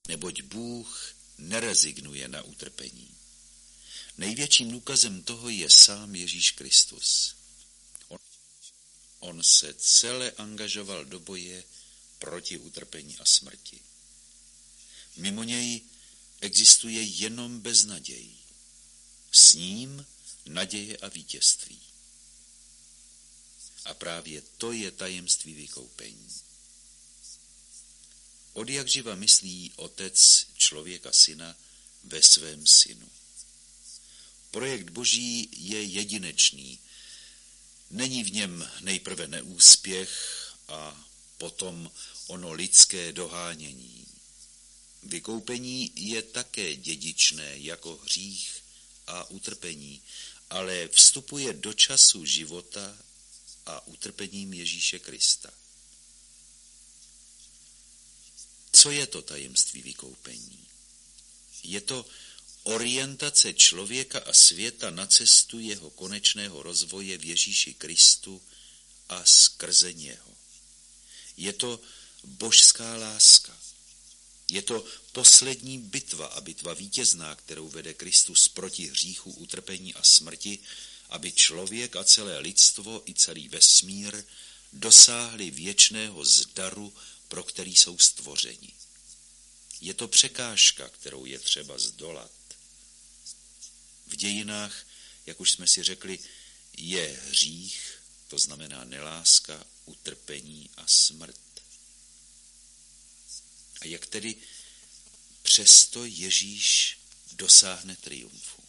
neboť Bůh nerezignuje na utrpení. Největším důkazem toho je sám Ježíš Kristus. On se celé angažoval do boje proti utrpení a smrti. Mimo něj existuje jenom beznaděj. S ním naděje a vítězství. A právě to je tajemství vykoupení. Odjakživa myslí Otec člověka syna ve svém synu. Projekt Boží je jedinečný. Není v něm nejprve neúspěch a potom ono lidské dohánění. Vykoupení je také dědičné jako hřích a utrpení, ale vstupuje do času života a utrpením Ježíše Krista. Co je to tajemství vykoupení? Je to orientace člověka a světa na cestu jeho konečného rozvoje v Ježíši Kristu a skrze něho. Je to božská láska. Je to poslední bitva a bitva vítězná, kterou vede Kristus proti hříchu, utrpení a smrti, aby člověk a celé lidstvo i celý vesmír dosáhli věčného zdaru, pro který jsou stvořeni. Je to překážka, kterou je třeba zdolat. V dějinách, jak už jsme si řekli, je hřích, to znamená neláska, utrpení a smrt. A jak tedy přesto Ježíš dosáhne triumfu?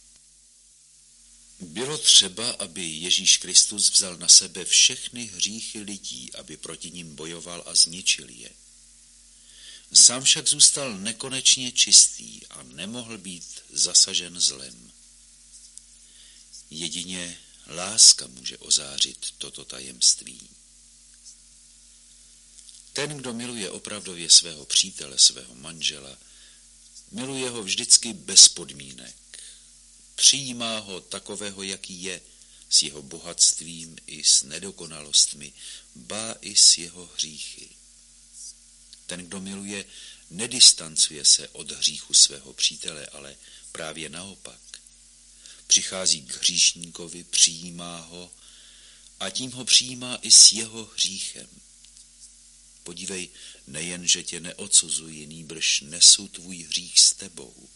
Bylo třeba, aby Ježíš Kristus vzal na sebe všechny hříchy lidí, aby proti nim bojoval a zničil je. Sám však zůstal nekonečně čistý a nemohl být zasažen zlem. Jedině láska může ozářit toto tajemství. Ten, kdo miluje opravdově svého přítele, svého manžela, miluje ho vždycky bez podmínek. Přijímá ho takového, jaký je, s jeho bohatstvím i s nedokonalostmi, ba i s jeho hříchy. Ten, kdo miluje, nedistancuje se od hříchu svého přítele, ale právě naopak. Přichází k hříšníkovi, přijímá ho a tím ho přijímá i s jeho hříchem. Podívej, nejen, že tě neodsuzuji, nýbrž nesu tvůj hřích s tebou.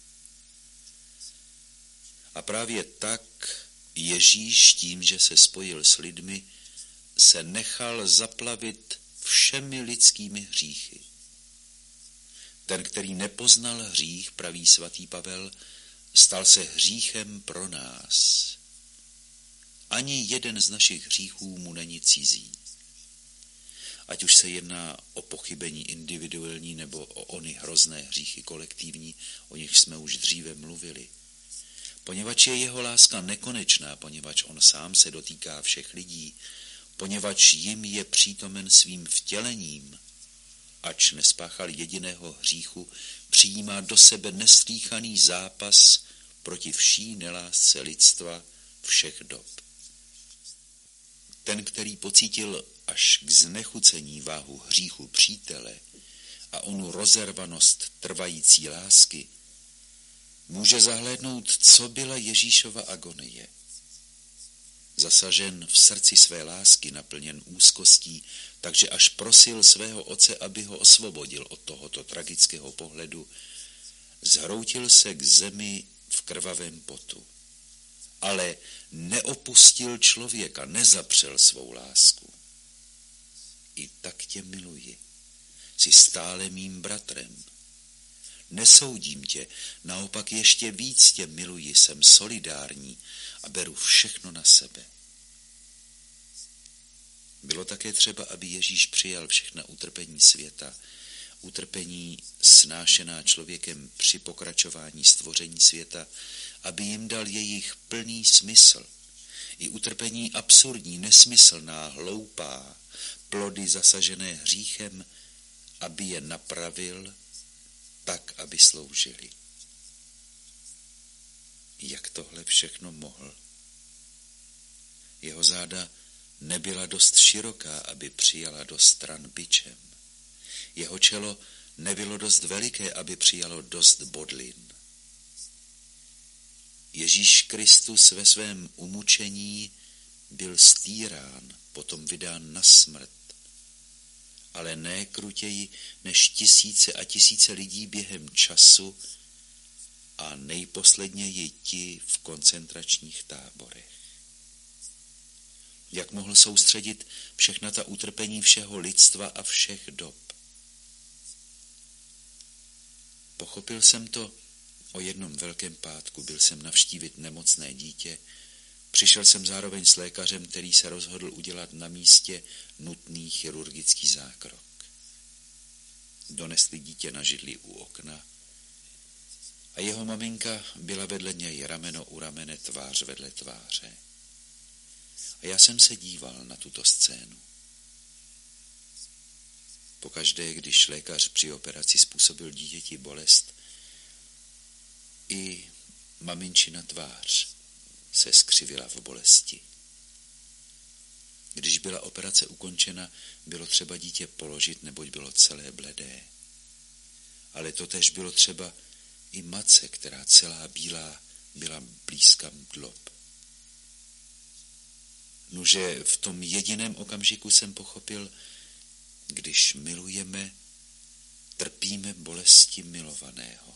A právě tak Ježíš tím, že se spojil s lidmi, se nechal zaplavit všemi lidskými hříchy. Ten, který nepoznal hřích, praví svatý Pavel, stal se hříchem pro nás. Ani jeden z našich hříchů mu není cizí. Ať už se jedná o pochybení individuální nebo o ony hrozné hříchy kolektivní, o nich jsme už dříve mluvili. Poněvadž je jeho láska nekonečná, poněvadž on sám se dotýká všech lidí, poněvadž jim je přítomen svým vtělením, ač nespáchal jediného hříchu, přijímá do sebe neslýchaný zápas proti vší nelásce lidstva všech dob. Ten, který pocítil až k znechucení váhu hříchu přítele a onu rozervanost trvající lásky, může zahlédnout, co byla Ježíšova agonie. Zasažen v srdci své lásky, naplněn úzkostí, takže až prosil svého otce, aby ho osvobodil od tohoto tragického pohledu, zhroutil se k zemi v krvavém potu. Ale neopustil člověka, nezapřel svou lásku. I tak tě miluji, jsi stále mým bratrem. Nesoudím tě, naopak ještě víc tě miluji, jsem solidární a beru všechno na sebe. Bylo také třeba, aby Ježíš přijal všechna utrpení světa, utrpení snášená člověkem při pokračování stvoření světa, aby jim dal jejich plný smysl. I utrpení absurdní, nesmyslná, hloupá, plody zasažené hříchem, aby je napravil tak, aby sloužili. Jak tohle všechno mohl? Jeho záda nebyla dost široká, aby přijala do stran bičem. Jeho čelo nebylo dost veliké, aby přijalo dost bodlin. Ježíš Kristus ve svém umučení byl stýrán, potom vydán na smrt, ale ne krutěji než tisíce a tisíce lidí během času a nejposledněji ti v koncentračních táborech. Jak mohl soustředit všechna ta utrpení všeho lidstva a všech dob? Pochopil jsem to o jednom velkém pátku. Byl jsem navštívit nemocné dítě. Přišel jsem zároveň s lékařem, který se rozhodl udělat na místě nutný chirurgický zákrok. Donesli dítě na židli u okna a jeho maminka byla vedle něj rameno u ramene, tvář vedle tváře. A já jsem se díval na tuto scénu. Pokaždé, když lékař při operaci způsobil dítěti bolest, i maminčina tvář se skřivila v bolesti. Když byla operace ukončena, bylo třeba dítě položit, neboť bylo celé bledé. Ale totéž bylo třeba i matce, která celá bílá byla blízka mdlob. Nuže v tom jediném okamžiku jsem pochopil, když milujeme, trpíme bolesti milovaného.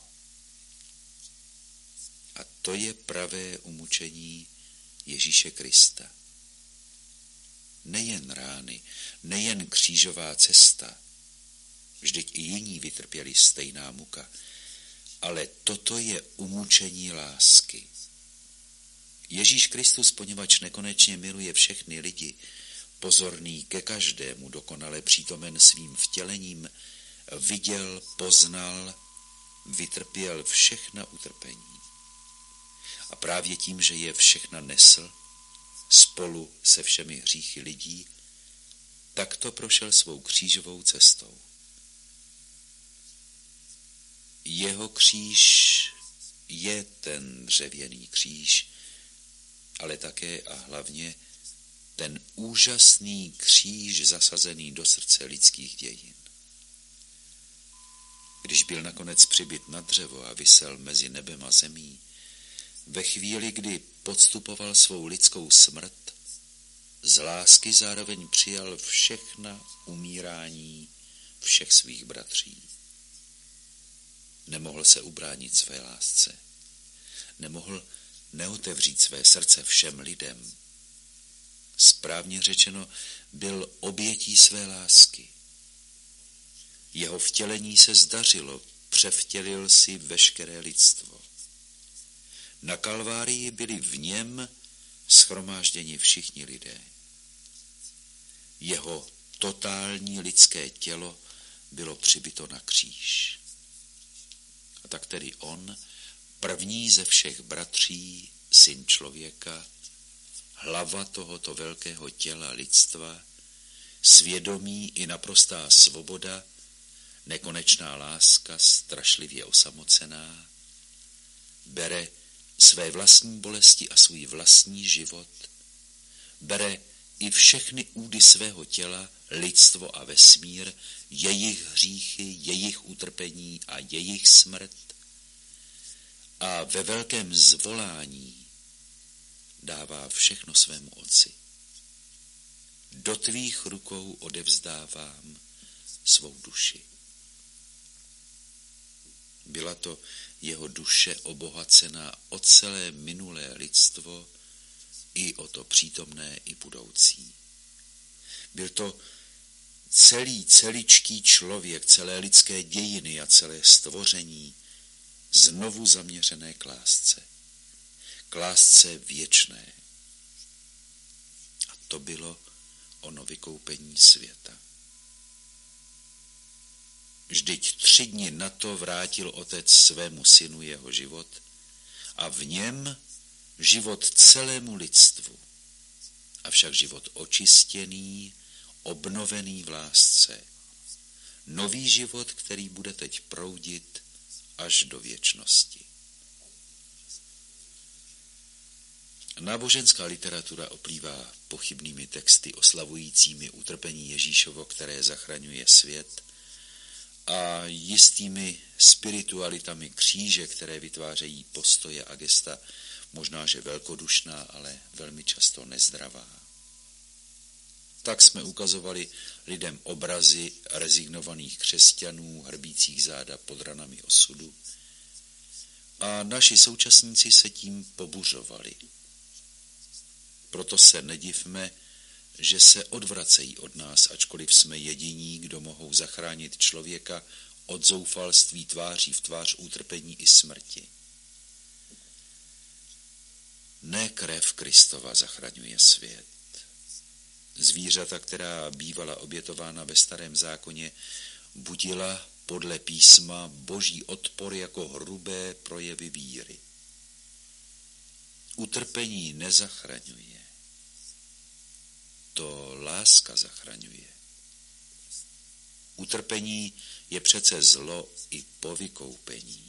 A to je pravé umučení Ježíše Krista. Nejen rány, nejen křížová cesta, vždyť i jiní vytrpěli stejná muka, ale toto je umučení lásky. Ježíš Kristus, poněvadž nekonečně miluje všechny lidi, pozorný ke každému, dokonale přítomen svým vtělením, viděl, poznal, vytrpěl všechna utrpení. A právě tím, že je všechna nesl, spolu se všemi hříchy lidí, takto prošel svou křížovou cestou. Jeho kříž je ten dřevěný kříž, ale také a hlavně ten úžasný kříž zasazený do srdce lidských dějin. Když byl nakonec přibyt na dřevo a visel mezi nebem a zemí, ve chvíli, kdy podstupoval svou lidskou smrt, z lásky zároveň přijal všechna umírání všech svých bratří. Nemohl se ubránit své lásce. Nemohl neotevřít své srdce všem lidem. Správně řečeno, byl obětí své lásky. Jeho vtělení se zdařilo, převtělil si veškeré lidstvo. Na Kalvárii byli v něm shromážděni všichni lidé. Jeho totální lidské tělo bylo přibyto na kříž. A tak tedy on, první ze všech bratří, syn člověka, hlava tohoto velkého těla lidstva, svědomí i naprostá svoboda, nekonečná láska, strašlivě osamocená, bere své vlastní bolesti a svůj vlastní život, bere i všechny údy svého těla, lidstvo a vesmír, jejich hříchy, jejich utrpení a jejich smrt a ve velkém zvolání dává všechno svému Otci. Do tvých rukou odevzdávám svou duši. Byla to jeho duše obohacená o celé minulé lidstvo i o to přítomné i budoucí. Byl to celičký člověk, celé lidské dějiny a celé stvoření znovu zaměřené k lásce. K lásce věčné. A to bylo ono vykoupení světa. Vždyť 3 dny na to vrátil Otec svému synu jeho život a v něm život celému lidstvu, avšak život očistěný, obnovený v lásce. Nový život, který bude teď proudit až do věčnosti. Náboženská literatura oplývá pochybnými texty oslavujícími utrpení Ježíšovo, které zachraňuje svět, a jistými spiritualitami kříže, které vytvářejí postoje a gesta, možná že velkodušná, ale velmi často nezdravá. Tak jsme ukazovali lidem obrazy rezignovaných křesťanů, hrbících záda pod ranami osudu, a naši současníci se tím pobuřovali. Proto se nedivme, že se odvracejí od nás, ačkoliv jsme jediní, kdo mohou zachránit člověka od zoufalství tváří v tvář utrpení i smrti. Ne krev Kristova zachraňuje svět. Zvířata, která bývala obětována ve Starém zákoně, budila podle písma boží odpor jako hrubé projevy víry. Utrpení nezachraňuje. To láska zachraňuje. Utrpení je přece zlo i po vykoupení.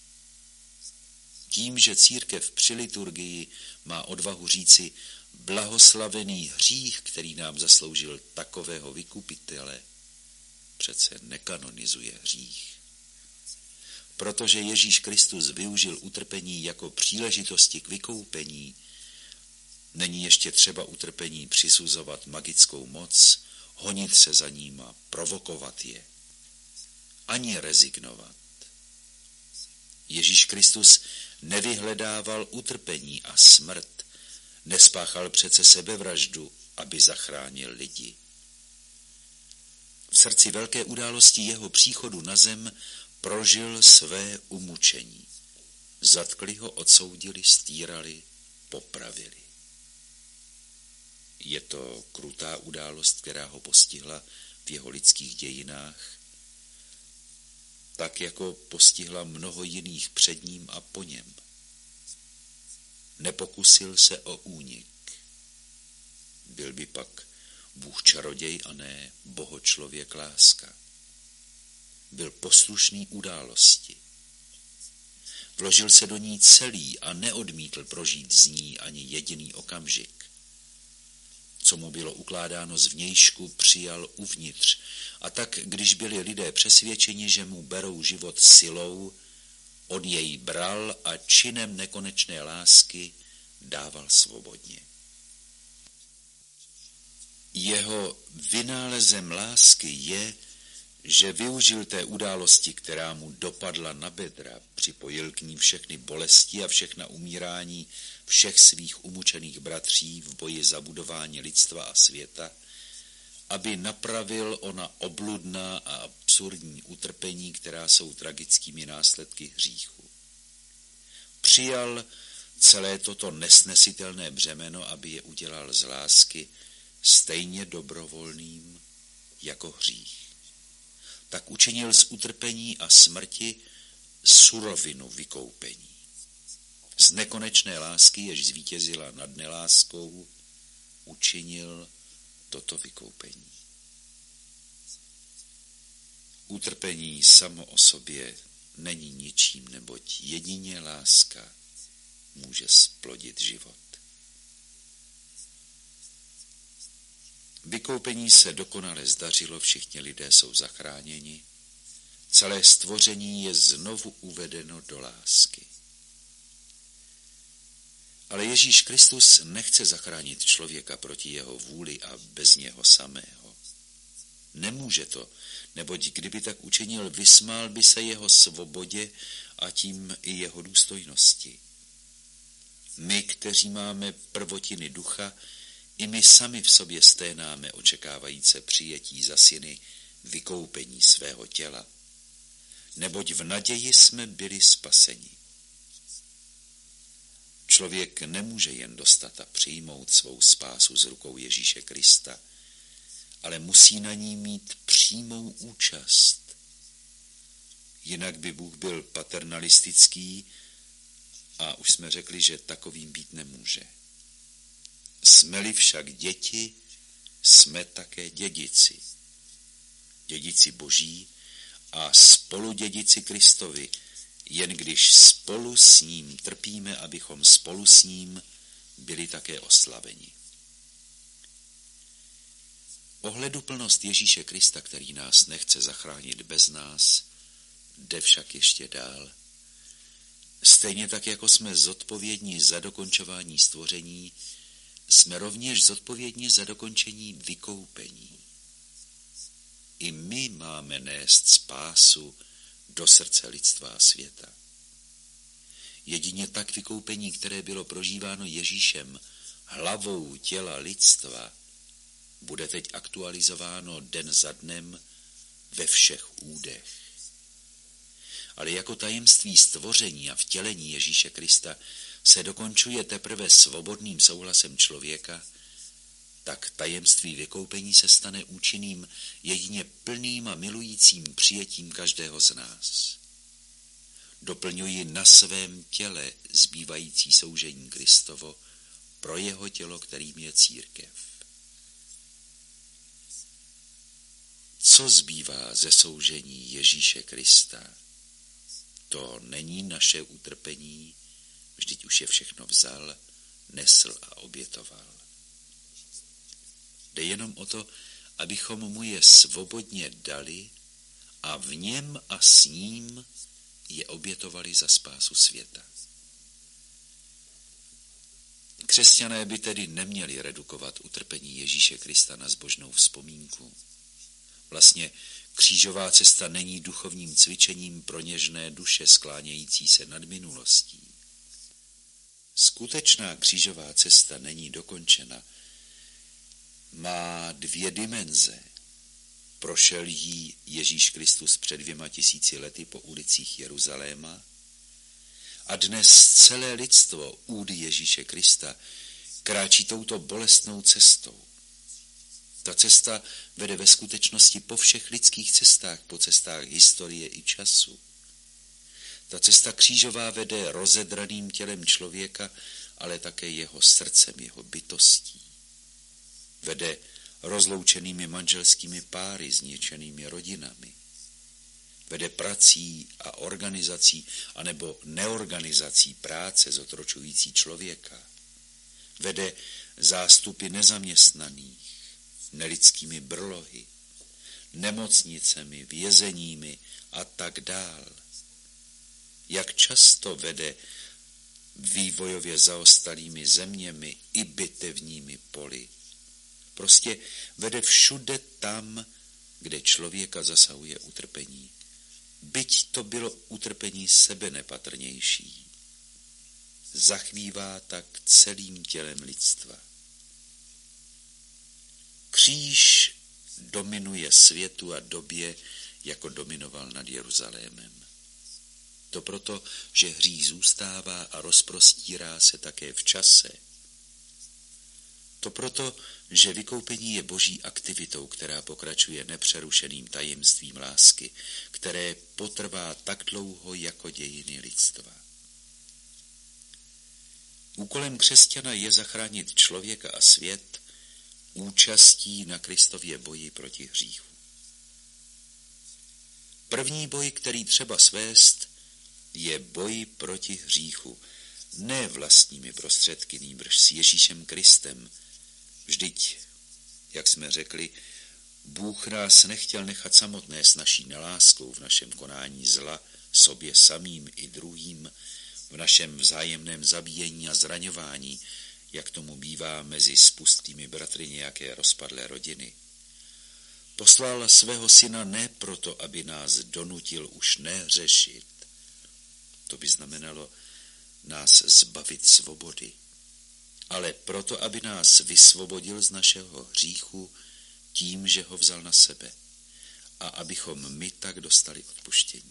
Tím, že církev při liturgii má odvahu říci blahoslavený hřích, který nám zasloužil takového vykupitele, přece nekanonizuje hřích. Protože Ježíš Kristus využil utrpení jako příležitosti k vykoupení, není ještě třeba utrpení přisuzovat magickou moc, honit se za ním a provokovat je. Ani rezignovat. Ježíš Kristus nevyhledával utrpení a smrt, nespáchal přece sebevraždu, aby zachránil lidi. V srdci velké události jeho příchodu na zem prožil své umučení. Zatkli ho, odsoudili, stírali, popravili. Je to krutá událost, která ho postihla v jeho lidských dějinách, tak jako postihla mnoho jiných před ním a po něm. Nepokusil se o únik. Byl by pak Bůh čaroděj a ne bohočlověk láska. Byl poslušný události. Vložil se do ní celý a neodmítl prožít z ní ani jediný okamžik. Co mu bylo ukládáno zvnějšku, přijal uvnitř, a tak, když byli lidé přesvědčeni, že mu berou život silou, on jej bral a činem nekonečné lásky dával svobodně. Jeho vynálezem lásky je, že využil té události, která mu dopadla na bedra, připojil k ní všechny bolesti a všechna umírání všech svých umučených bratří v boji za budování lidstva a světa, aby napravil ona obludná a absurdní utrpení, která jsou tragickými následky hříchu. Přijal celé toto nesnesitelné břemeno, aby je udělal z lásky stejně dobrovolným jako hřích. Tak učinil z utrpení a smrti surovinu vykoupení. Z nekonečné lásky, jež zvítězila nad neláskou, učinil toto vykoupení. Utrpení samo o sobě není ničím, neboť jedině láska může splodit život. Vykoupení se dokonale zdařilo, všichni lidé jsou zachráněni, celé stvoření je znovu uvedeno do lásky. Ale Ježíš Kristus nechce zachránit člověka proti jeho vůli a bez něho samého. Nemůže to, neboť kdyby tak učinil, vysmál by se jeho svobodě a tím i jeho důstojnosti. My, kteří máme prvotiny ducha, i my sami v sobě sténáme, očekávajíce přijetí za syny vykoupení svého těla, neboť v naději jsme byli spaseni. Člověk nemůže jen dostat a přijmout svou spásu z rukou Ježíše Krista, ale musí na ní mít přímou účast. Jinak by Bůh byl paternalistický a už jsme řekli, že takovým být nemůže. Jsme-li však děti, jsme také dědici. Dědici Boží a spoludědici Kristovi, jen když spolu s ním trpíme, abychom spolu s ním byli také oslaveni. Ohleduplnost Ježíše Krista, který nás nechce zachránit bez nás, jde však ještě dál. Stejně tak, jako jsme zodpovědní za dokončování stvoření, jsme rovněž zodpovědní za dokončení vykoupení. I my máme nést spásu do srdce lidstva a světa. Jedině tak vykoupení, které bylo prožíváno Ježíšem, hlavou těla lidstva, bude teď aktualizováno den za dnem ve všech údech. Ale jako tajemství stvoření a vtělení Ježíše Krista se dokončuje teprve svobodným souhlasem člověka, tak tajemství vykoupení se stane účinným jedině plným a milujícím přijetím každého z nás. Doplňuji na svém těle zbývající soužení Kristovo pro jeho tělo, kterým je církev. Co zbývá ze soužení Ježíše Krista? To není naše utrpení, vždyť už je všechno vzal, nesl a obětoval. Jde jenom o to, abychom mu je svobodně dali a v něm a s ním je obětovali za spásu světa. Křesťané by tedy neměli redukovat utrpení Ježíše Krista na zbožnou vzpomínku. Vlastně křížová cesta není duchovním cvičením pro něžné duše sklánějící se nad minulostí. Skutečná křížová cesta není dokončena. Má 2 dimenze. Prošel jí Ježíš Kristus před 2000 lety po ulicích Jeruzaléma a dnes celé lidstvo údy Ježíše Krista kráčí touto bolestnou cestou. Ta cesta vede ve skutečnosti po všech lidských cestách, po cestách historie i času. Ta cesta křížová vede rozedraným tělem člověka, ale také jeho srdcem, jeho bytostí. Vede rozloučenými manželskými páry, zničenými rodinami. Vede prací a organizací, anebo neorganizací práce zotročující člověka. Vede zástupy nezaměstnaných, nelidskými brlohy, nemocnicemi, vězeními a tak dál. Jak často vede vývojově zaostalými zeměmi i bitevními poli. Prostě vede všude tam, kde člověka zasahuje utrpení. Byť to bylo utrpení sebenepatrnější. Zachvívá tak celým tělem lidstva. Kříž dominuje světu a době, jako dominoval nad Jeruzalémem. To proto, že hřích zůstává a rozprostírá se také v čase. To proto, že vykoupení je boží aktivitou, která pokračuje nepřerušeným tajemstvím lásky, které potrvá tak dlouho jako dějiny lidstva. Úkolem křesťana je zachránit člověka a svět účastí na Kristově boji proti hříchu. První boj, který třeba svést, je boj proti hříchu, ne vlastními prostředky, nýbrž s Ježíšem Kristem. Vždyť, jak jsme řekli, Bůh nás nechtěl nechat samotné s naší neláskou v našem konání zla sobě samým i druhým, v našem vzájemném zabíjení a zraňování, jak tomu bývá mezi spustými bratry nějaké rozpadlé rodiny. Poslal svého syna ne proto, aby nás donutil už nehřešit. To by znamenalo nás zbavit svobody, ale proto, aby nás vysvobodil z našeho hříchu tím, že ho vzal na sebe a abychom my tak dostali odpuštění.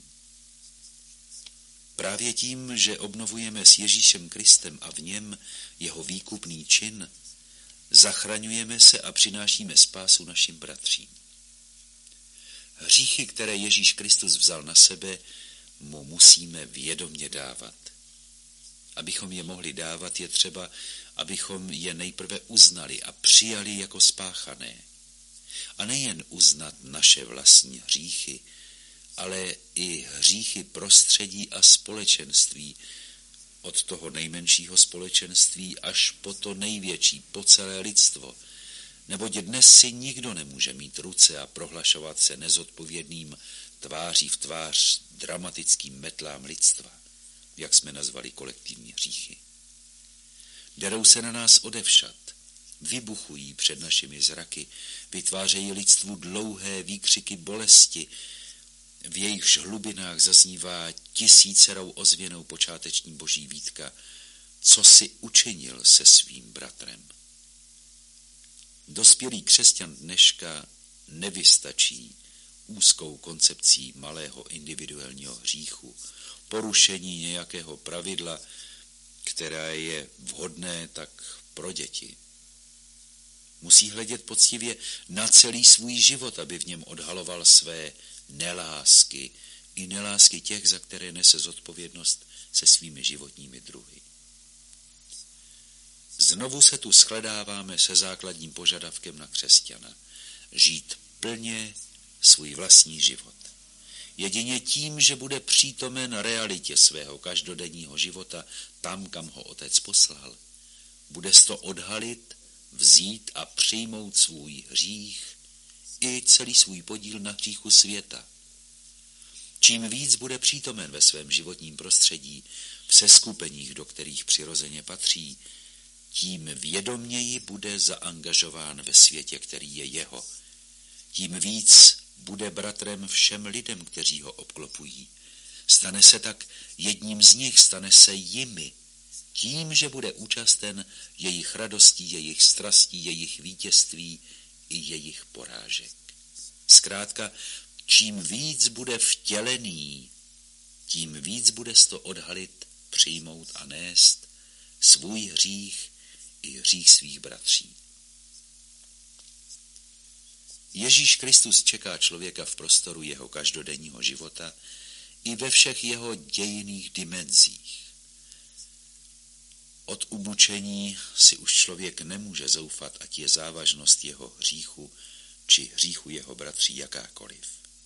Právě tím, že obnovujeme s Ježíšem Kristem a v něm jeho výkupný čin, zachraňujeme se a přinášíme spásu našim bratřím. Hříchy, které Ježíš Kristus vzal na sebe, mu musíme vědomě dávat. Abychom je mohli dávat, je třeba, abychom je nejprve uznali a přijali jako spáchané. A nejen uznat naše vlastní hříchy, ale i hříchy prostředí a společenství, od toho nejmenšího společenství až po to největší, po celé lidstvo, Neboť dnes si nikdo nemůže mít ruce a prohlašovat se nezodpovědným tváří v tvář dramatickým metlám lidstva, jak jsme nazvali kolektivní hříchy. Derou se na nás odevšad, vybuchují před našimi zraky, vytvářejí lidstvu dlouhé výkřiky bolesti, v jejichž hlubinách zaznívá tisícerou ozvěnou počáteční boží výtka, co si učinil se svým bratrem. Dospělý křesťan dneška nevystačí úzkou koncepcí malého individuálního hříchu, porušení nějakého pravidla, která je vhodné tak pro děti. Musí hledět poctivě na celý svůj život, aby v něm odhaloval své nelásky i nelásky těch, za které nese zodpovědnost se svými životními druhy. Znovu se tu shledáváme se základním požadavkem na křesťana. Žít plně svůj vlastní život. Jedině tím, že bude přítomen realitě svého každodenního života tam, kam ho Otec poslal, bude to odhalit, vzít a přijmout svůj hřích i celý svůj podíl na hříchu světa. Čím víc bude přítomen ve svém životním prostředí, v seskupeních, do kterých přirozeně patří, tím vědoměji bude zaangažován ve světě, který je jeho. Tím víc bude bratrem všem lidem, kteří ho obklopují. Stane se tak jedním z nich, stane se jimi, tím, že bude účasten jejich radostí, jejich strastí, jejich vítězství i jejich porážek. Zkrátka, čím víc bude vtělený, tím víc bude to odhalit, přijmout a nést svůj hřích i hřích svých bratří. Ježíš Kristus čeká člověka v prostoru jeho každodenního života i ve všech jeho dějinných dimenzích. Od umučení si už člověk nemůže zoufat, ať je závažnost jeho hříchu či hříchu jeho bratří jakákoliv.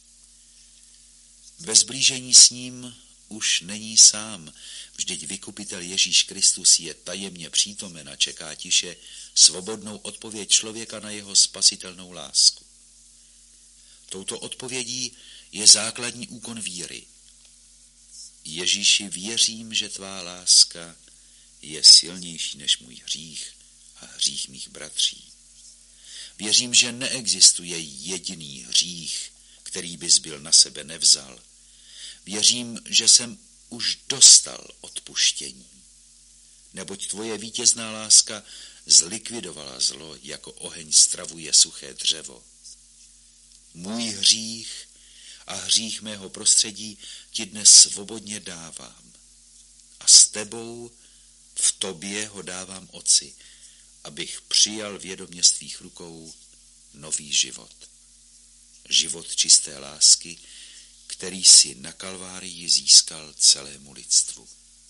Ve sblížení s ním už není sám, vždyť vykupitel Ježíš Kristus je tajemně přítomen a čeká tiše svobodnou odpověď člověka na jeho spasitelnou lásku. Touto odpovědí je základní úkon víry. Ježíši, věřím, že tvá láska je silnější než můj hřích a hřích mých bratří. Věřím, že neexistuje jediný hřích, který bys byl na sebe nevzal. Věřím, že jsem už dostal odpuštění, neboť tvoje vítězná láska zlikvidovala zlo, jako oheň stravuje suché dřevo. Můj hřích a hřích mého prostředí ti dnes svobodně dávám. A s tebou, v tobě ho dávám, Otci, abych přijal vědomě z tvých rukou nový život. Život čisté lásky, který si na Kalvárii získal celému lidstvu.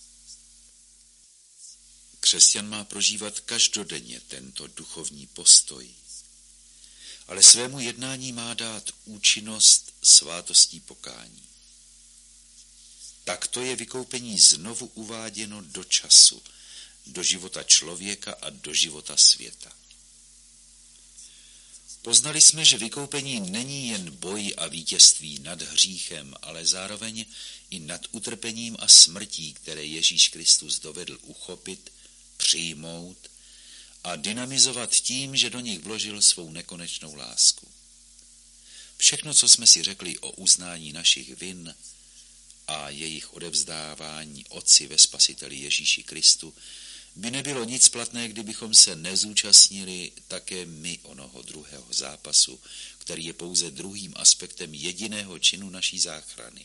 Křesťan má prožívat každodenně tento duchovní postoj, ale svému jednání má dát účinnost svátostí pokání. Takto je vykoupení znovu uváděno do času, do života člověka a do života světa. Poznali jsme, že vykoupení není jen boj a vítězství nad hříchem, ale zároveň i nad utrpením a smrtí, které Ježíš Kristus dovedl uchopit, přijmout a dynamizovat tím, že do nich vložil svou nekonečnou lásku. Všechno, co jsme si řekli o uznání našich vin a jejich odevzdávání Otci ve Spasiteli Ježíši Kristu, by nebylo nic platné, kdybychom se nezúčastnili také my onoho druhého zápasu, který je pouze druhým aspektem jediného činu naší záchrany.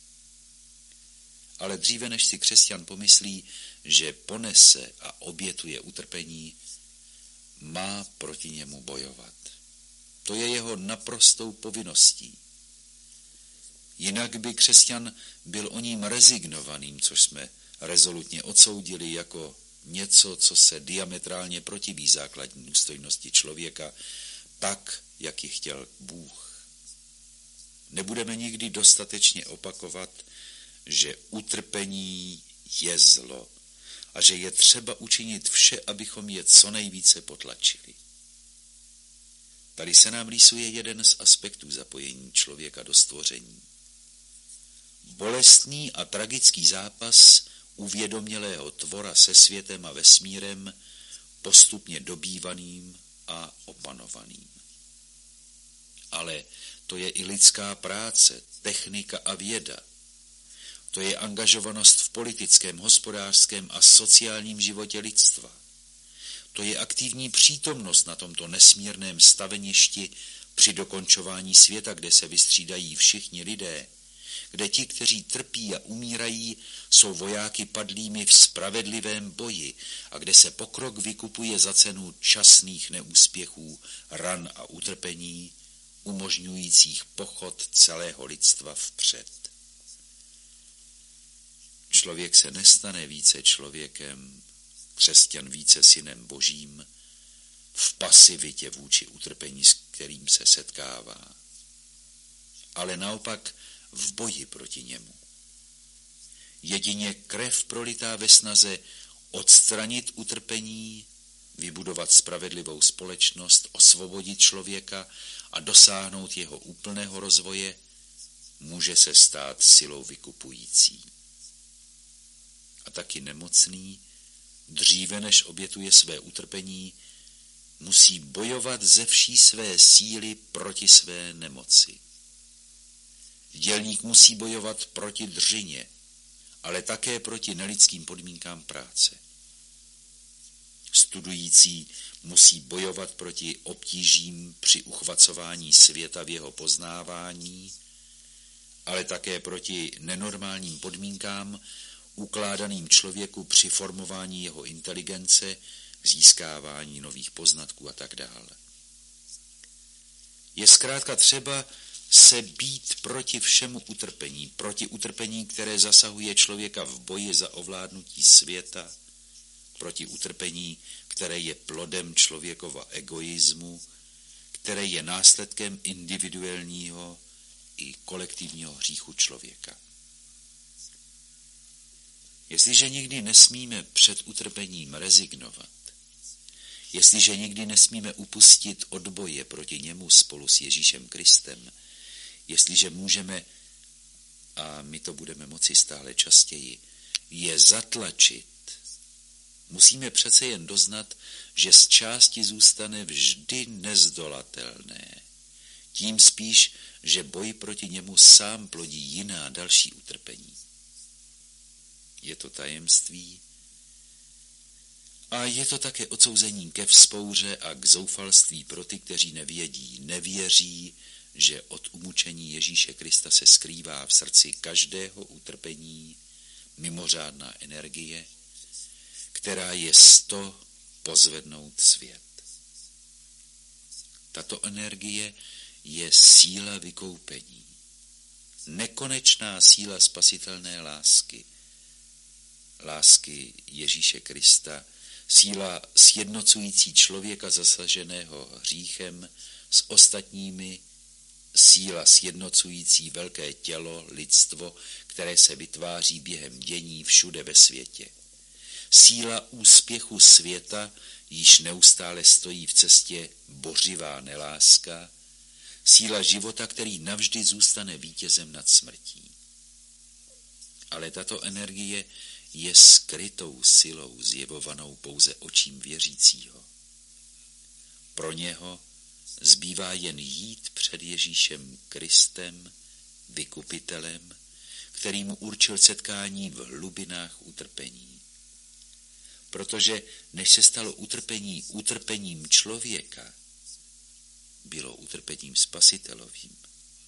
Ale dříve, než si křesťan pomyslí, že ponese a obětuje utrpení, má proti němu bojovat. To je jeho naprostou povinností. Jinak by křesťan byl o ním rezignovaným, což jsme rezolutně odsoudili jako něco, co se diametrálně protiví základní důstojnosti člověka, tak, jak ji chtěl Bůh. Nebudeme nikdy dostatečně opakovat, že utrpení je zlo a že je třeba učinit vše, abychom je co nejvíce potlačili. Tady se nám rýsuje jeden z aspektů zapojení člověka do stvoření. Bolestný a tragický zápas uvědomělého tvora se světem a vesmírem, postupně dobývaným a opanovaným. Ale to je i lidská práce, technika a věda. To je angažovanost v politickém, hospodářském a sociálním životě lidstva. To je aktivní přítomnost na tomto nesmírném staveništi při dokončování světa, kde se vystřídají všichni lidé, kde ti, kteří trpí a umírají, jsou vojáky padlými v spravedlivém boji a kde se pokrok vykupuje za cenu časných neúspěchů, ran a utrpení, umožňujících pochod celého lidstva vpřed. Člověk se nestane více člověkem, křesťan více synem božím, v pasivitě vůči utrpení, s kterým se setkává, ale naopak v boji proti němu. Jedině krev prolitá ve snaze odstranit utrpení, vybudovat spravedlivou společnost, osvobodit člověka a dosáhnout jeho úplného rozvoje, může se stát silou vykupující. A taky nemocný, dříve než obětuje své utrpení, musí bojovat ze vší své síly proti své nemoci. Dělník musí bojovat proti dřině, ale také proti nelidským podmínkám práce. Studující musí bojovat proti obtížím při uchvacování světa v jeho poznávání, ale také proti nenormálním podmínkám ukládaným člověku při formování jeho inteligence, získávání nových poznatků a tak dále. Je zkrátka třeba se bít proti všemu utrpení, proti utrpení, které zasahuje člověka v boji za ovládnutí světa, proti utrpení, které je plodem člověkova egoismu, které je následkem individuálního i kolektivního hříchu člověka. Jestliže nikdy nesmíme před utrpením rezignovat, jestliže nikdy nesmíme upustit od boje proti němu spolu s Ježíšem Kristem, jestliže můžeme, a my to budeme moci stále častěji, je zatlačit, musíme přece jen doznat, že z části zůstane vždy nezdolatelné. Tím spíš, že boj proti němu sám plodí jiná další utrpení. Je to tajemství a je to také odsouzení ke vzpouře a k zoufalství pro ty, kteří nevědí, nevěří, že od umučení Ježíše Krista se skrývá v srdci každého utrpení mimořádná energie, která je 100 pozvednout svět. Tato energie je síla vykoupení, nekonečná síla spasitelné lásky, lásky Ježíše Krista, síla sjednocující člověka zasaženého hříchem s ostatními, síla sjednocující velké tělo, lidstvo, které se vytváří během dění všude ve světě. Síla úspěchu světa, již neustále stojí v cestě bořivá neláska, síla života, který navždy zůstane vítězem nad smrtí. Ale tato energie je skrytou silou zjevovanou pouze očím věřícího. Pro něho zbývá jen jít před Ježíšem Kristem, vykupitelem, který mu určil setkání v hlubinách utrpení. Protože než se stalo utrpení utrpením člověka, bylo utrpením spasitelovým.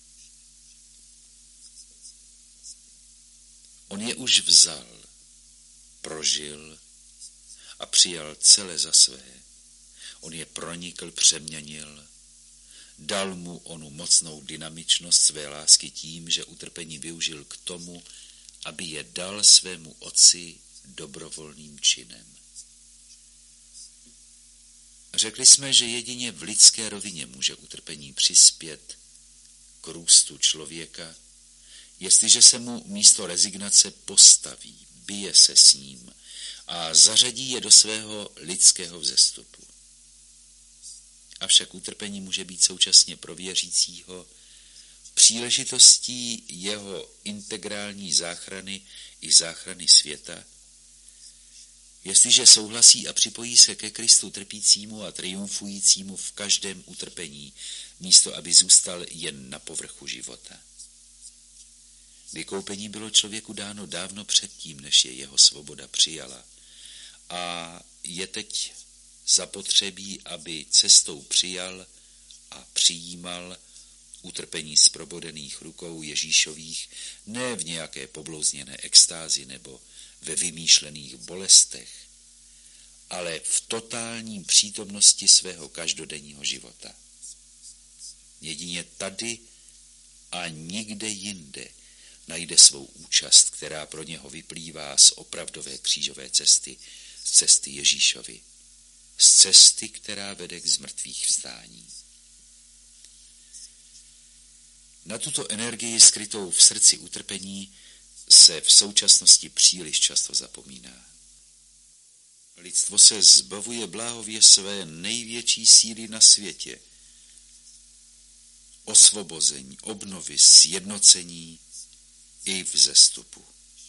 On je už vzal, prožil a přijal celé za své. On je pronikl, přeměnil, dal mu onu mocnou dynamičnost své lásky tím, že utrpení využil k tomu, aby je dal svému otci dobrovolným činem. Řekli jsme, že jedině v lidské rovině může utrpení přispět k růstu člověka, jestliže se mu místo rezignace postaví, bije se s ním a zařadí je do svého lidského vzestupu. Avšak utrpení může být současně pro věřícího příležitostí jeho integrální záchrany i záchrany světa, jestliže souhlasí a připojí se ke Kristu trpícímu a triumfujícímu v každém utrpení, místo aby zůstal jen na povrchu života. Vykoupení bylo člověku dáno dávno předtím, než je jeho svoboda přijala, a je teď zapotřebí, aby cestou přijal a přijímal utrpení z probodených rukou Ježíšových, ne v nějaké poblouzněné extázi nebo ve vymýšlených bolestech, ale v totální přítomnosti svého každodenního života. Jedině tady a nikde jinde najde svou účast, která pro něho vyplývá z opravdové křížové cesty, z cesty Ježíšovy, z cesty, která vede k zmrtvých vstání. Na tuto energii skrytou v srdci utrpení se v současnosti příliš často zapomíná. Lidstvo se zbavuje bláhově své největší síly na světě, osvobození, obnovy, sjednocení i vzestupu.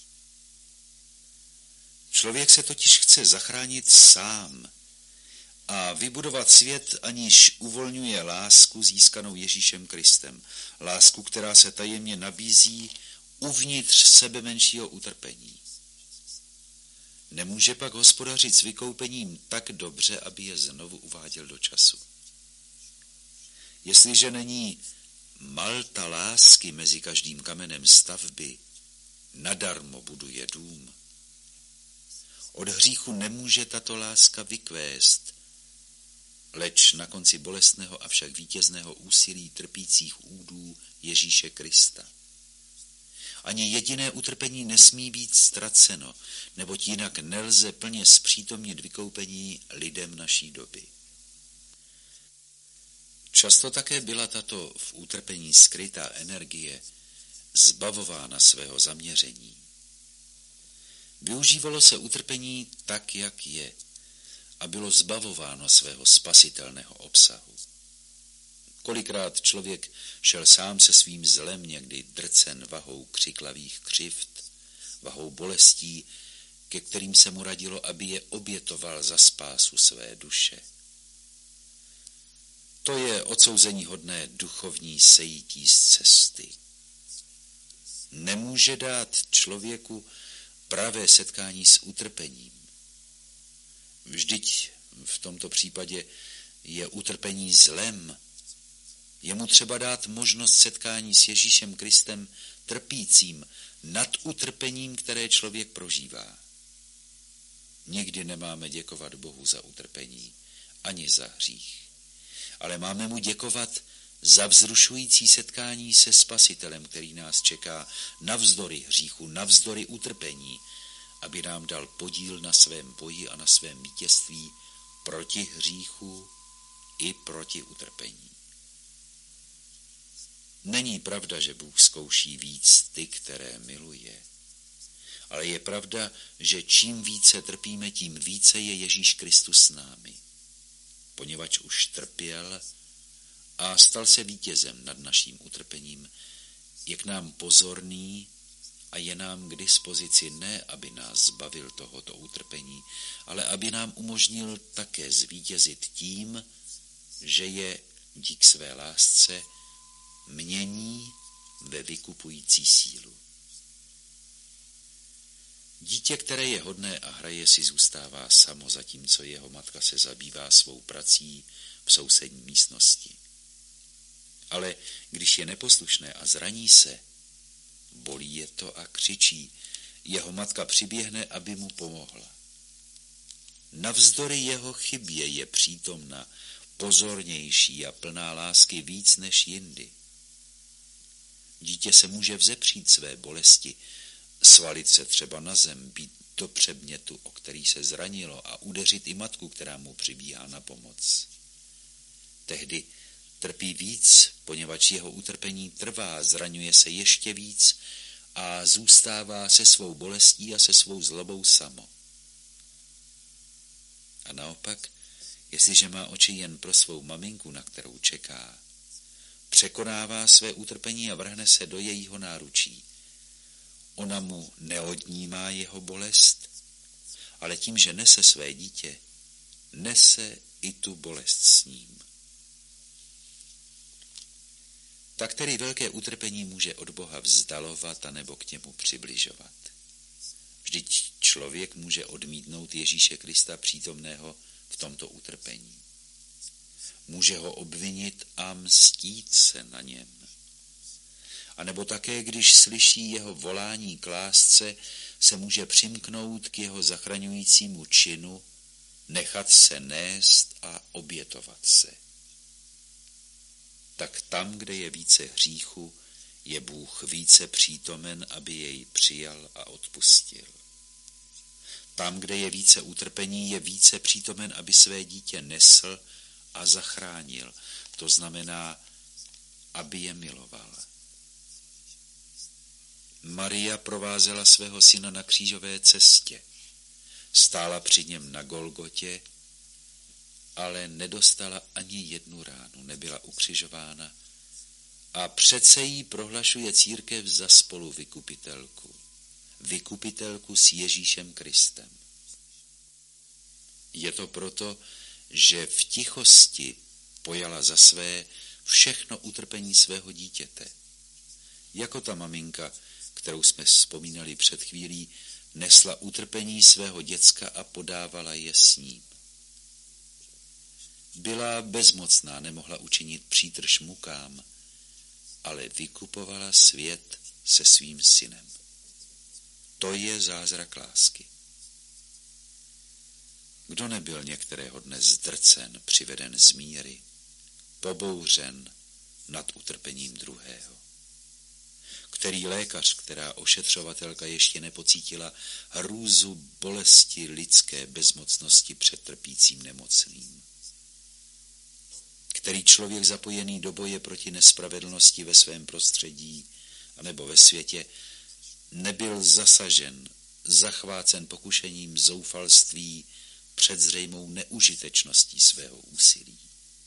Člověk se totiž chce zachránit sám a vybudovat svět, aniž uvolňuje lásku získanou Ježíšem Kristem. Lásku, která se tajemně nabízí uvnitř sebe menšího utrpení. Nemůže pak hospodařit s vykoupením tak dobře, aby je znovu uváděl do času. Jestliže není malta lásky mezi každým kamenem stavby, nadarmo buduje dům. Od hříchu nemůže tato láska vykvést, leč na konci bolestného avšak vítězného úsilí trpících údů Ježíše Krista. Ani jediné utrpení nesmí být ztraceno, neboť jinak nelze plně zpřítomnit vykoupení lidem naší doby. Často také byla tato v utrpení skrytá energie zbavována svého zaměření. Využívalo se utrpení tak, jak je, a bylo zbavováno svého spasitelného obsahu. Kolikrát člověk šel sám se svým zlem, někdy drcen vahou křiklavých křivd, vahou bolestí, ke kterým se mu radilo, aby je obětoval za spásu své duše. To je odsouzeníhodné duchovní sejítí z cesty. Nemůže dát člověku pravé setkání s utrpením. Vždyť v tomto případě je utrpení zlem. Je mu třeba dát možnost setkání s Ježíšem Kristem trpícím nad utrpením, které člověk prožívá. Nikdy nemáme děkovat Bohu za utrpení, ani za hřích. Ale máme mu děkovat za vzrušující setkání se Spasitelem, který nás čeká navzdory hříchu, navzdory utrpení, aby nám dal podíl na svém boji a na svém vítězství proti hříchu i proti utrpení. Není pravda, že Bůh zkouší víc ty, které miluje. Ale je pravda, že čím více trpíme, tím více je Ježíš Kristus s námi. Poněvadž už trpěl a stal se vítězem nad naším utrpením, je k nám pozorný a je nám k dispozici ne, aby nás zbavil tohoto utrpení, ale aby nám umožnil také zvítězit tím, že je dík své lásce mění ve vykupující sílu. Dítě, které je hodné a hraje si, zůstává samo, zatímco jeho matka se zabývá svou prací v sousední místnosti. Ale když je neposlušné a zraní se, bolí je to a křičí, jeho matka přiběhne, aby mu pomohla. Navzdory jeho chybě je přítomna, pozornější a plná lásky víc než jindy. Dítě se může vzepřít své bolesti, svalit se třeba na zem, být do předmětu, o který se zranilo, a udeřit i matku, která mu přibíhá na pomoc. Tehdy trpí víc, poněvadž jeho utrpení trvá, zraňuje se ještě víc a zůstává se svou bolestí a se svou zlobou samo. A naopak, Jestliže má oči jen pro svou maminku, na kterou čeká, překonává své utrpení a vrhne se do jejího náručí. Ona mu neodnímá jeho bolest, ale tím, že nese své dítě, nese i tu bolest s ním. Tak tedy velké utrpení může od Boha vzdalovat anebo k němu přibližovat. Vždyť člověk může odmítnout Ježíše Krista přítomného v tomto utrpení. Může ho obvinit a mstít se na něm. A nebo také, když slyší jeho volání k lásce, se může přimknout k jeho zachraňujícímu činu, nechat se nést a obětovat se. Tak tam, kde je více hříchu, je Bůh více přítomen, aby jej přijal a odpustil. Tam, kde je více utrpení, je více přítomen, aby své dítě nesl a zachránil. To znamená, aby je miloval. Maria provázela svého syna na křížové cestě. Stála při něm na Golgotě, ale nedostala ani jednu ránu, nebyla ukřižována a přece jí prohlašuje církev za spoluvykupitelku. Vykupitelku s Ježíšem Kristem. Je to proto, že v tichosti pojala za své všechno utrpení svého dítěte. Jako ta maminka, kterou jsme vzpomínali před chvílí, nesla utrpení svého děcka a podávala je s ním. Byla bezmocná, nemohla učinit přítrž mukám, ale vykupovala svět se svým synem. To je zázrak lásky. Kdo nebyl některého dne zdrcen, přiveden z míry, pobouřen nad utrpením druhého? Který lékař, která ošetřovatelka ještě nepocítila hrůzu bolesti lidské bezmocnosti před trpícím nemocným? Který člověk zapojený do boje proti nespravedlnosti ve svém prostředí anebo ve světě nebyl zasažen, zachvácen pokušením zoufalství před zřejmou neužitečností svého úsilí?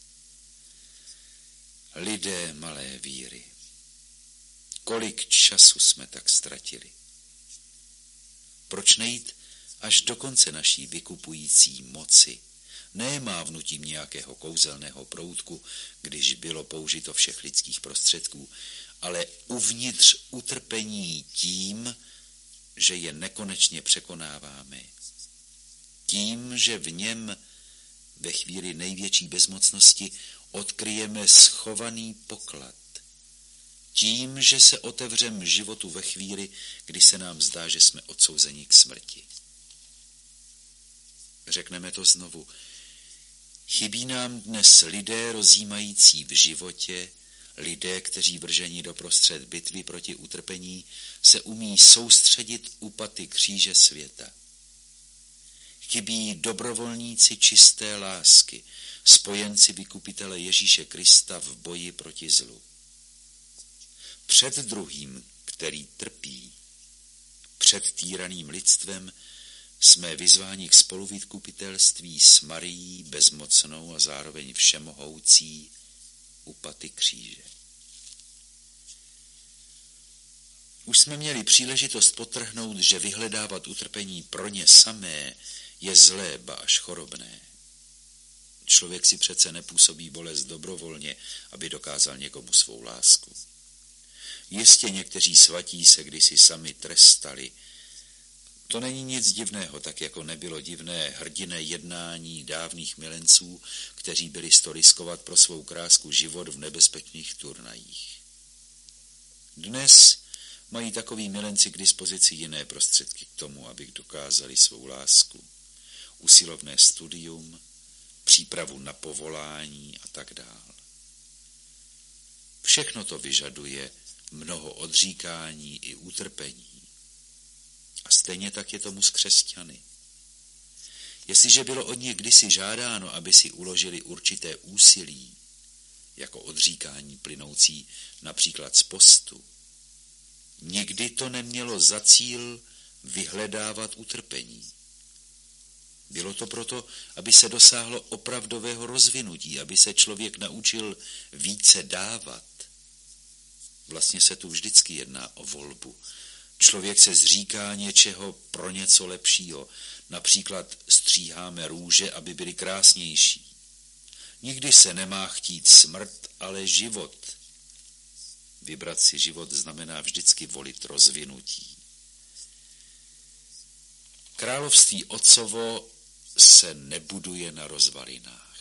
Lidé malé víry, kolik času jsme tak ztratili? Proč nejít až do konce naší vykupující moci, ne mávnutím nějakého kouzelného proutku, když bylo použito všech lidských prostředků, ale uvnitř utrpení tím, že je nekonečně překonáváme. Tím, že v něm ve chvíli největší bezmocnosti odkryjeme schovaný poklad. Tím, že se otevřeme životu ve chvíli, kdy se nám zdá, že jsme odsouzeni k smrti. Řekneme to znovu. Chybí nám dnes lidé rozjímající v životě, lidé, kteří vržení do prostřed bitvy proti utrpení se umí soustředit u paty kříže světa. Chybí dobrovolníci čisté lásky, spojenci vykupitele Ježíše Krista v boji proti zlu. Před druhým, který trpí, před týraným lidstvem, jsme vyzváni k spoluvykupitelství s Marií, bezmocnou a zároveň všemohoucí, u paty kříže. Už jsme měli příležitost podtrhnout, že vyhledávat utrpení pro ně samé je zlé, ba až chorobné. Člověk si přece nepůsobí bolest dobrovolně, aby dokázal někomu svou lásku. Jistě někteří svatí se kdysi sami trestali. To není nic divného, tak jako nebylo divné hrdinné jednání dávných milenců, kteří byli sto riskovat pro svou krásku život v nebezpečných turnajích. Dnes mají takoví milenci k dispozici jiné prostředky k tomu, aby dokázali svou lásku. Usilovné studium, přípravu na povolání a tak dál. Všechno to vyžaduje mnoho odříkání i utrpení. A stejně tak je tomu s křesťany. Jestliže bylo od nich kdysi žádáno, aby si uložili určité úsilí, jako odříkání plynoucí například z postu, nikdy to nemělo za cíl vyhledávat utrpení. Bylo to proto, aby se dosáhlo opravdového rozvinutí, aby se člověk naučil více dávat. Vlastně se tu vždycky jedná o volbu. Člověk se zříká něčeho pro něco lepšího. Například stříháme růže, aby byly krásnější. Nikdy se nemá chtít smrt, ale život. Vybrat si život znamená vždycky volit rozvinutí. Království Otcovo se nebuduje na rozvalinách.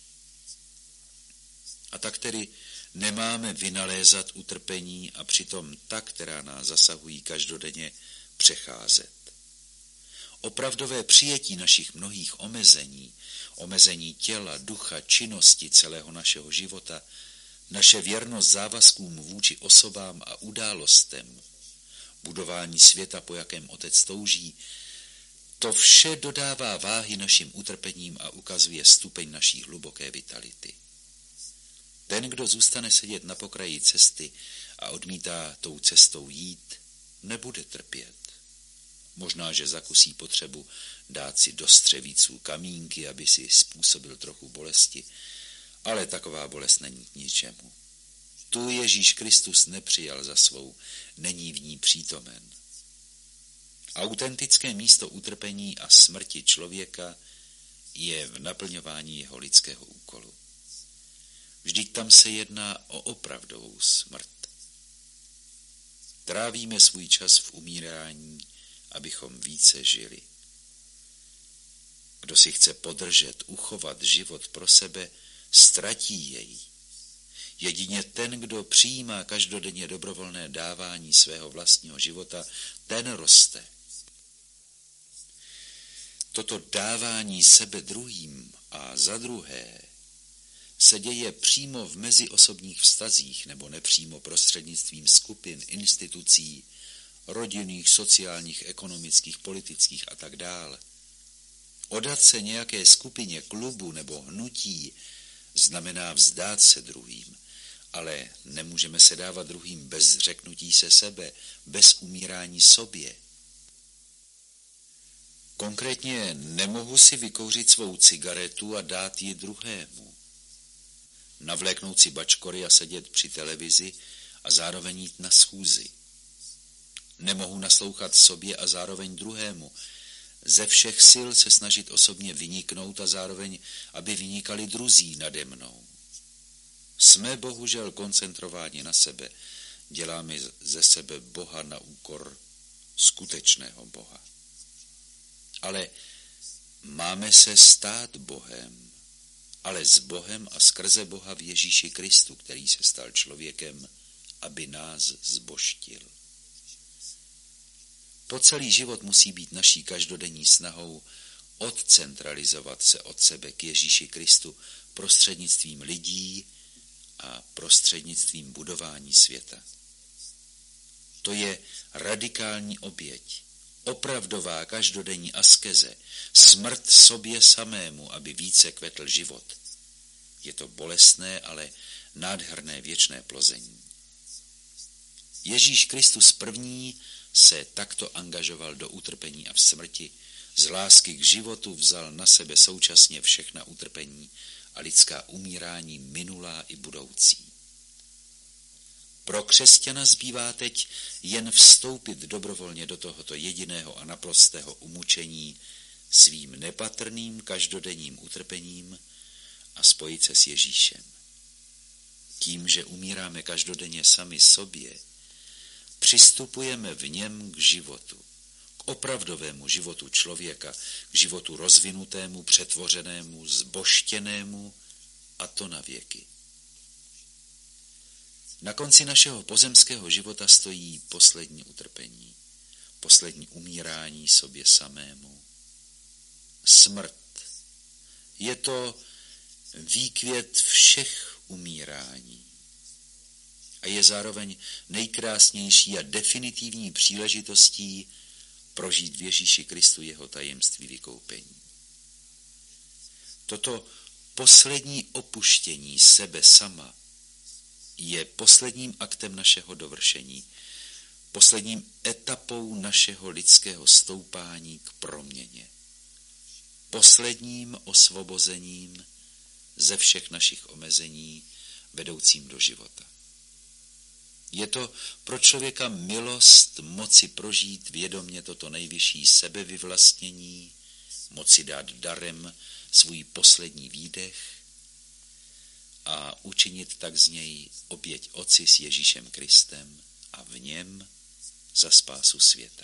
A tak tedy nemáme vynalézat utrpení a přitom ta, která nás zasahují každodenně, přecházet. Opravdové přijetí našich mnohých omezení těla, ducha, činnosti celého našeho života, naše věrnost závazkům vůči osobám a událostem, budování světa, po jakém Otec touží, to vše dodává váhy našim utrpením a ukazuje stupeň naší hluboké vitality. Ten, kdo zůstane sedět na pokraji cesty a odmítá tou cestou jít, nebude trpět. Možná, že zakusí potřebu dát si do střevíců kamínky, aby si způsobil trochu bolesti, ale taková bolest není k ničemu. Tu Ježíš Kristus nepřijal za svou, není v ní přítomen. Autentické místo utrpení a smrti člověka je v naplňování jeho lidského úkolu. Vždyť tam se jedná o opravdovou smrt. Trávíme svůj čas v umírání, abychom více žili. Kdo si chce podržet, uchovat život pro sebe, ztratí jej. Jedině ten, kdo přijímá každodenně dobrovolné dávání svého vlastního života, ten roste. Toto dávání sebe druhým a za druhé se děje přímo v meziosobních vztazích nebo nepřímo prostřednictvím skupin, institucí, rodinných, sociálních, ekonomických, politických a tak dále. Odat se nějaké skupině, klubu nebo hnutí znamená vzdát se druhým, ale nemůžeme se dávat druhým bez zřeknutí se sebe, bez umírání sobě. Konkrétně nemohu si vykouřit svou cigaretu a dát ji druhému. Navléknout si bačkory a sedět při televizi a zároveň jít na schůzi. Nemohu naslouchat sobě a zároveň druhému. Ze všech sil se snažit osobně vyniknout a zároveň, aby vynikali druzí nade mnou. Jsme bohužel koncentrováni na sebe. Děláme ze sebe Boha na úkor skutečného Boha. Ale máme se stát Bohem, ale s Bohem a skrze Boha v Ježíši Kristu, který se stal člověkem, aby nás zbožtil. Po celý život musí být naší každodenní snahou odcentralizovat se od sebe k Ježíši Kristu prostřednictvím lidí a prostřednictvím budování světa. To je radikální oběť, opravdová každodenní askeze, smrt sobě samému, aby více kvetl život. Je to bolestné, ale nádherné věčné plození. Ježíš Kristus první se takto angažoval do utrpení a v smrti, z lásky k životu vzal na sebe současně všechna utrpení a lidská umírání minulá i budoucí. Pro křesťana zbývá teď jen vstoupit dobrovolně do tohoto jediného a naprostého umučení svým nepatrným každodenním utrpením a spojit se s Ježíšem. Tím, že umíráme každodenně sami sobě, přistupujeme v něm k životu, k opravdovému životu člověka, k životu rozvinutému, přetvořenému, zbožtěnému, a to na věky. Na konci našeho pozemského života stojí poslední utrpení, poslední umírání sobě samému. Smrt. Je to výkvět všech umírání a je zároveň nejkrásnější a definitivní příležitostí prožít v Ježíši Kristu jeho tajemství vykoupení. Toto poslední opuštění sebe sama je posledním aktem našeho dovršení, posledním etapou našeho lidského stoupání k proměně. posledním osvobozením ze všech našich omezení vedoucím do života. Je to pro člověka milost moci prožít vědomě toto nejvyšší sebevyvlastnění, moci dát darem svůj poslední výdech a učinit tak z něj oběť Otci s Ježíšem Kristem a v něm za spásu světa.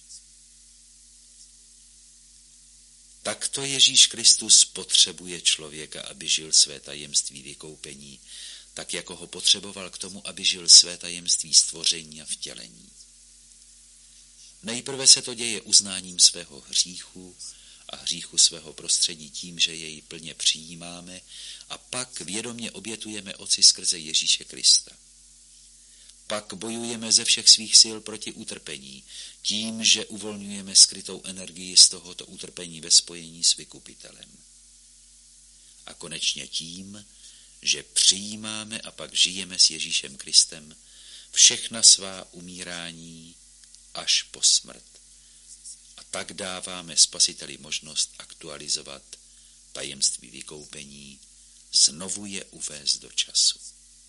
Takto Ježíš Kristus potřebuje člověka, aby žil své tajemství vykoupení, tak jako ho potřeboval k tomu, aby žil své tajemství stvoření a vtělení. Nejprve se to děje uznáním svého hříchu a hříchu svého prostředí tím, že jej plně přijímáme a pak vědomě obětujeme Otci skrze Ježíše Krista. Pak bojujeme ze všech svých sil proti utrpení, tím, že uvolňujeme skrytou energii z tohoto utrpení ve spojení s vykupitelem. A konečně tím, že přijímáme a pak žijeme s Ježíšem Kristem všechna svá umírání až po smrt. A tak dáváme Spasiteli možnost aktualizovat tajemství vykoupení, znovu je uvést do času.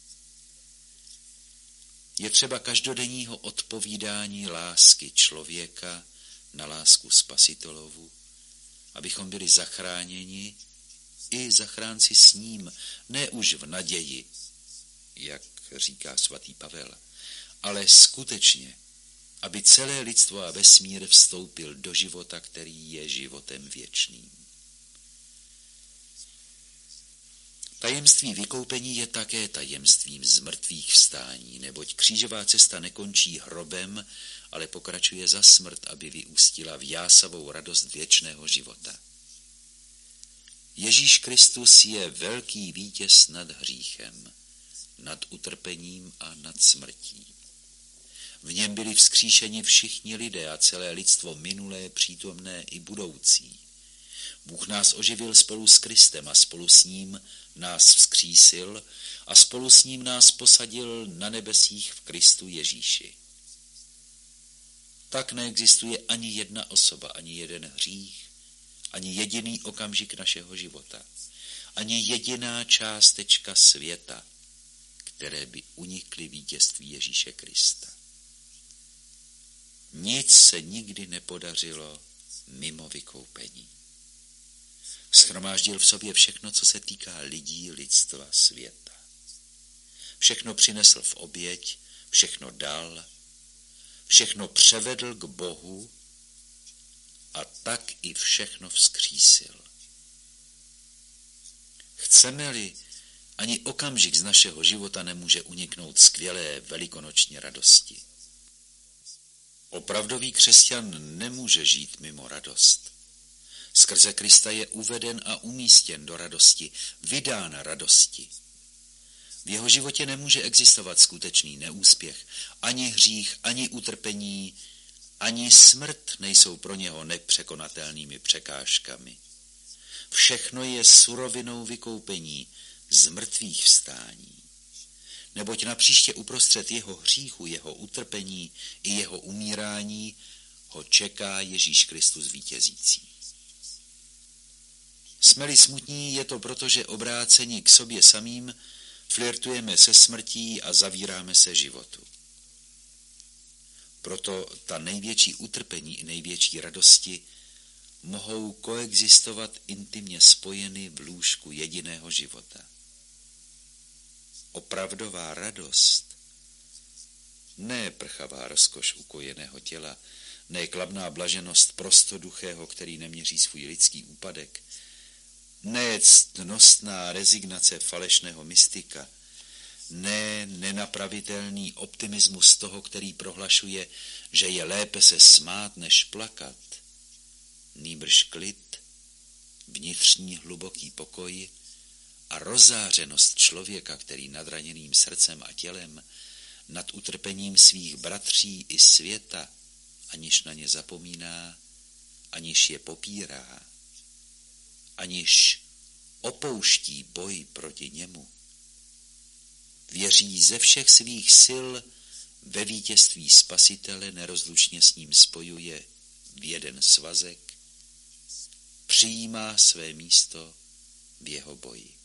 Je třeba každodenního odpovídání lásky člověka na lásku Spasitelovu, abychom byli zachráněni i zachránci s ním, ne už v naději, jak říká svatý Pavel, ale skutečně, aby celé lidstvo a vesmír vstoupil do života, který je životem věčným. Tajemství vykoupení je také tajemstvím zmrtvých vstání, neboť křížová cesta nekončí hrobem, ale pokračuje za smrt, aby vyústila v jásavou radost věčného života. Ježíš Kristus je velký vítěz nad hříchem, nad utrpením a nad smrtí. V něm byli vzkříšeni všichni lidé a celé lidstvo minulé, přítomné i budoucí. Bůh nás oživil spolu s Kristem a spolu s ním nás vzkřísil a spolu s ním nás posadil na nebesích v Kristu Ježíši. Tak neexistuje ani jedna osoba, ani jeden hřích, ani jediný okamžik našeho života, ani jediná částečka světa, které by unikly vítězství Ježíše Krista. Nic se nikdy nepodařilo mimo vykoupení. Shromáždil v sobě všechno, co se týká lidí, lidstva, světa. Všechno přinesl v oběť, všechno dal, všechno převedl k Bohu a tak i všechno vzkřísil. Chceme-li, ani okamžik z našeho života nemůže uniknout skvělé velikonoční radosti. Opravdový křesťan nemůže žít mimo radost. Skrze Krista je uveden a umístěn do radosti, vydán radosti. V jeho životě nemůže existovat skutečný neúspěch, ani hřích, ani utrpení, ani smrt nejsou pro něho nepřekonatelnými překážkami. Všechno je surovinou vykoupení z mrtvých vstání. Neboť napříště uprostřed jeho hříchu, jeho utrpení i jeho umírání ho čeká Ježíš Kristus vítězící. Jsme-li smutní, je to proto, že obráceni k sobě samým flirtujeme se smrtí a zavíráme se životu. Proto ta největší utrpení i největší radosti mohou koexistovat intimně spojeny v lůžku jediného života. Opravdová radost, ne prchavá rozkoš ukojeného těla, ne kladná blaženost prostoduchého, který neměří svůj lidský úpadek, ne ctnostná rezignace falešného mystika, ne nenapravitelný optimismus toho, který prohlašuje, že je lépe se smát, než plakat, nýbrž klid, vnitřní hluboký pokoj a rozzářenost člověka, který nad raněným srdcem a tělem, nad utrpením svých bratří i světa, aniž na ně zapomíná, aniž je popírá, aniž opouští boj proti němu, věří ze všech svých sil ve vítězství Spasitele, nerozlučně s ním spojuje v jeden svazek, přijímá své místo v jeho boji.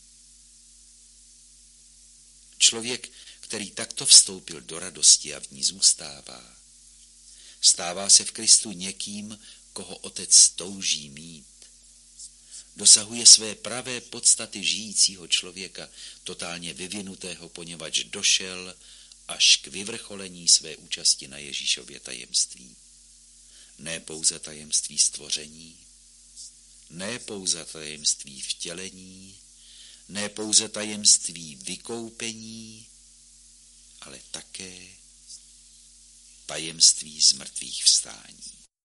Člověk, který takto vstoupil do radosti a v ní zůstává, stává se v Kristu někým, koho Otec touží mít. Dosahuje své pravé podstaty žijícího člověka, totálně vyvinutého, poněvadž došel až k vyvrcholení své účasti na Ježíšově tajemství. Ne pouze tajemství stvoření, ne pouze tajemství vtělení, ne pouze tajemství vykoupení, ale také tajemství zmrtvých vstání.